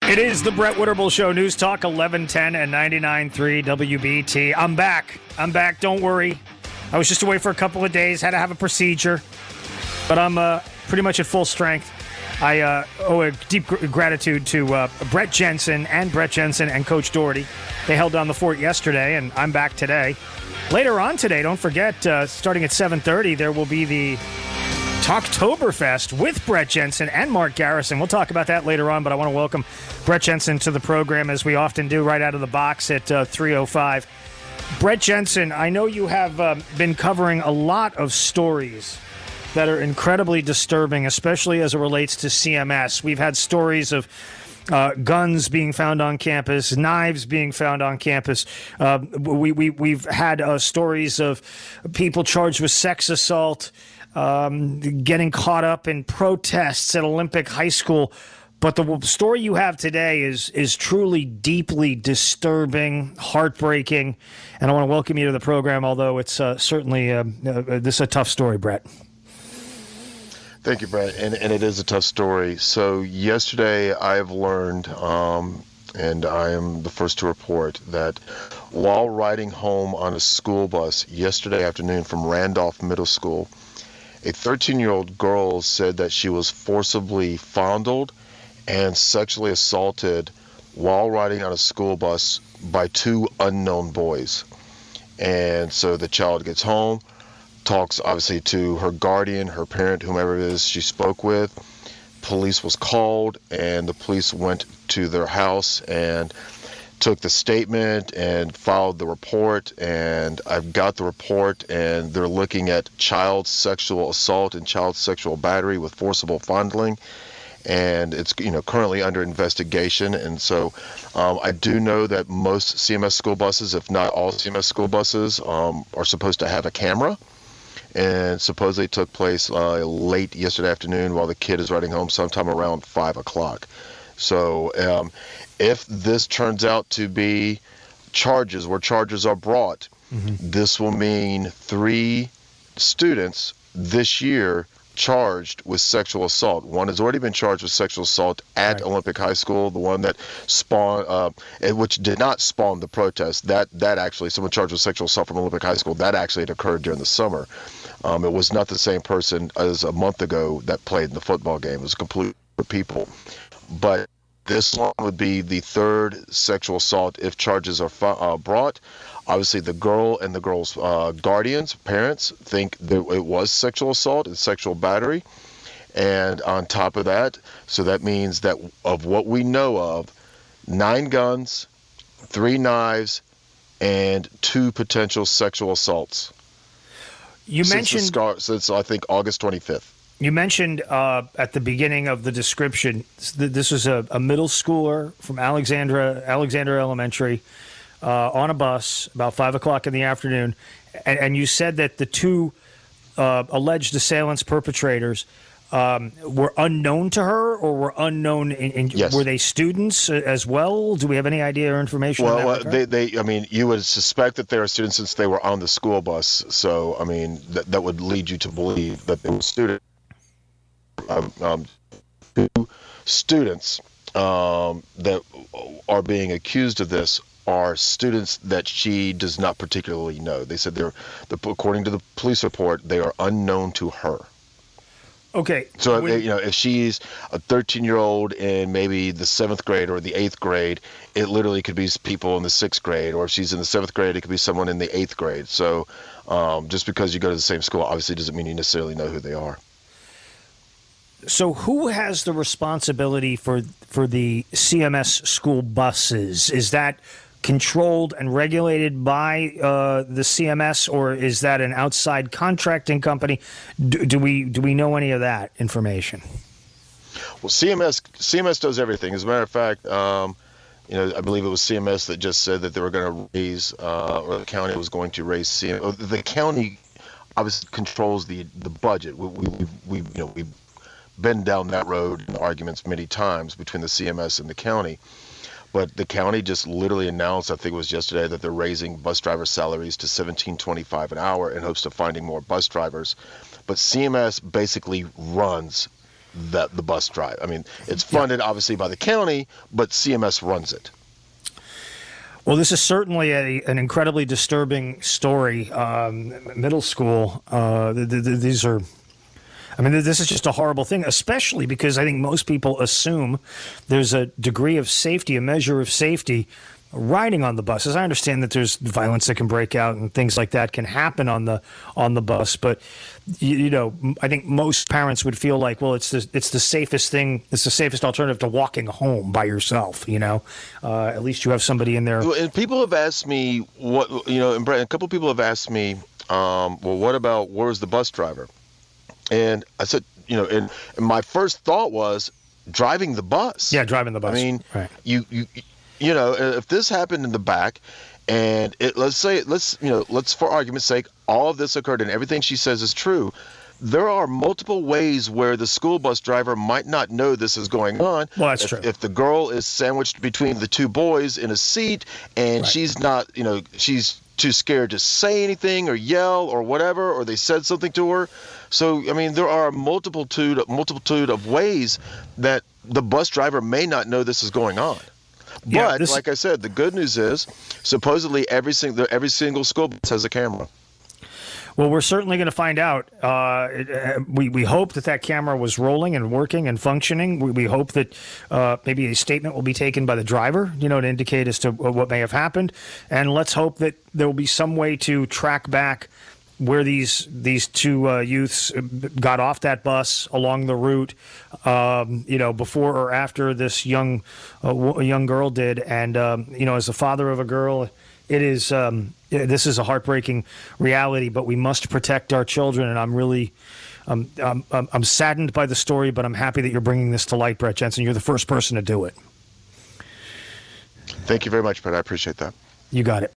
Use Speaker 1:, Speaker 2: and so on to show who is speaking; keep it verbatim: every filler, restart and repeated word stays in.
Speaker 1: It is the Brett Winterble Show, News Talk eleven ten and ninety-nine point three W B T. I'm back. I'm back. Don't worry. I was just away for a couple of days, had to have a procedure, but I'm uh, pretty much at full strength. I uh, owe a deep gr- gratitude to uh, Brett Jensen and Brett Jensen and Coach Doherty. They held down the fort yesterday, and I'm back today. Later on today, don't forget, uh, starting at seven thirty, there will be the Talktoberfest with Brett Jensen and Mark Garrison. We'll talk about that later on, but I want to welcome Brett Jensen to the program, as we often do, right out of the box at uh, three oh five. Brett Jensen, I know you have uh, been covering a lot of stories that are incredibly disturbing, especially as it relates to C M S. We've had stories of uh, guns being found on campus, knives being found on campus. Uh, we, we, we've had uh, stories of people charged with sex assault, um, getting caught up in protests at Olympic High School. But the story you have today is is truly deeply disturbing, heartbreaking, and I want to welcome you to the program, although it's uh, certainly uh, uh, this is a tough story, Brett.
Speaker 2: Thank you, Brett, and, and it is a tough story. So yesterday I have learned, um, and I am the first to report, that while riding home on a school bus yesterday afternoon from Randolph Middle School, a thirteen-year-old girl said that she was forcibly fondled and sexually assaulted while riding on a school bus by two unknown boys. And so the child gets home, talks obviously to her guardian, her parent, whomever it is she spoke with. Police was called, and the police went to their house and took the statement and filed the report. And I've got the report, and they're looking at child sexual assault and child sexual battery with forcible fondling. And it's, you know, currently under investigation. And so um, I do know that most C M S school buses, if not all C M S school buses, um, are supposed to have a camera. And supposedly it took place uh, late yesterday afternoon while the kid is riding home sometime around five o'clock. So um, if this turns out to be charges, where charges are brought, mm-hmm. this will mean three students this year charged with sexual assault. One has already been charged with sexual assault at right. Olympic High School, the one that spawned, uh, which did not spawn the protest. That that actually, someone charged with sexual assault from Olympic High School, that actually had occurred during the summer. Um, it was not the same person as a month ago that played in the football game. It was completely different people. But this one would be the third sexual assault if charges are uh, brought. Obviously, the girl and the girl's uh, guardians, parents, think that it was sexual assault and sexual battery. And on top of that, so that means that of what we know of, nine guns, three knives, and two potential sexual assaults.
Speaker 1: You
Speaker 2: since
Speaker 1: mentioned
Speaker 2: scar- since I think August twenty-fifth.
Speaker 1: You mentioned uh, at the beginning of the description, this was a, a middle schooler from Alexandra, Alexandra Elementary, uh, on a bus about five o'clock in the afternoon, and, and you said that the two uh, alleged assailants, perpetrators, um, were unknown to her, or were unknown in, in
Speaker 2: yes.
Speaker 1: were they students as well? Do we have any idea or information?
Speaker 2: Well,
Speaker 1: on that
Speaker 2: uh, they, they, I mean, you would suspect that they are students since they were on the school bus. So, I mean, that that would lead you to believe that they were students. Um, um, two students um, that are being accused of this are students that she does not particularly know. They said they're, the, according to the police report, they are unknown to her.
Speaker 1: Okay.
Speaker 2: So,
Speaker 1: when,
Speaker 2: you know, if she's a thirteen-year-old in maybe the seventh grade or the eighth grade, it literally could be people in the sixth grade. Or if she's in the seventh grade, it could be someone in the eighth grade. So um, just because you go to the same school obviously doesn't mean you necessarily know who they are.
Speaker 1: So who has the responsibility for for the C M S school buses? Is that controlled and regulated by uh, the C M S, or is that an outside contracting company? Do, do we do we know any of that information?
Speaker 2: Well, C M S C M S does everything. As a matter of fact, um, you know, I believe it was C M S that just said that they were going to raise, uh, or the county was going to raise C M S. The county obviously controls the the budget. We we we you know we. been down that road in arguments many times between the C M S and the county. But the county just literally announced, I think it was yesterday, that they're raising bus driver salaries to seventeen twenty-five an hour in hopes of finding more bus drivers. But C M S basically runs that the bus drive. I mean, it's funded yeah. obviously by the county, but C M S runs it.
Speaker 1: Well, this is certainly a, an incredibly disturbing story. Um, middle school, uh, th- th- these are, I mean, this is just a horrible thing, especially because I think most people assume there's a degree of safety, a measure of safety riding on the buses. I understand that there's violence that can break out and things like that can happen on the on the bus, but you, you know, I think most parents would feel like, well, it's the it's the safest thing, it's the safest alternative to walking home by yourself. You know, uh, at least you have somebody in there.
Speaker 2: And people have asked me what you know, and Brett, a couple of people have asked me, um, well, what about where's the bus driver? And I said, you know, and, and my first thought was driving the bus.
Speaker 1: Yeah, driving the bus.
Speaker 2: I mean,
Speaker 1: right.
Speaker 2: you you. You know, if this happened in the back, and it, let's say, let's you know, let's for argument's sake, all of this occurred, and everything she says is true. There are multiple ways where the school bus driver might not know this is going on.
Speaker 1: Well, that's
Speaker 2: if,
Speaker 1: true.
Speaker 2: If the girl is sandwiched between the two boys in a seat, and right. she's not, you know, she's too scared to say anything or yell or whatever, or they said something to her. So, I mean, there are a multitude, multitude of ways that the bus driver may not know this is going on. But
Speaker 1: yeah, this...
Speaker 2: like I said, the good news is supposedly every single every single school bus has a camera.
Speaker 1: Well, we're certainly going to find out. Uh, we we hope that that camera was rolling and working and functioning. We, we hope that uh, maybe a statement will be taken by the driver, you know, to indicate as to what may have happened. And let's hope that there will be some way to track back where these these two uh, youths got off that bus along the route, um, you know, before or after this young uh, young girl did. And um, you know, as the father of a girl, it is um, this is a heartbreaking reality. But we must protect our children, and I'm really. Um, I'm, I'm, I'm saddened by the story, but I'm happy that you're bringing this to light, Brett Jensen. You're the first person to do it.
Speaker 2: Thank you very much, Brett. I appreciate that.
Speaker 1: You got it.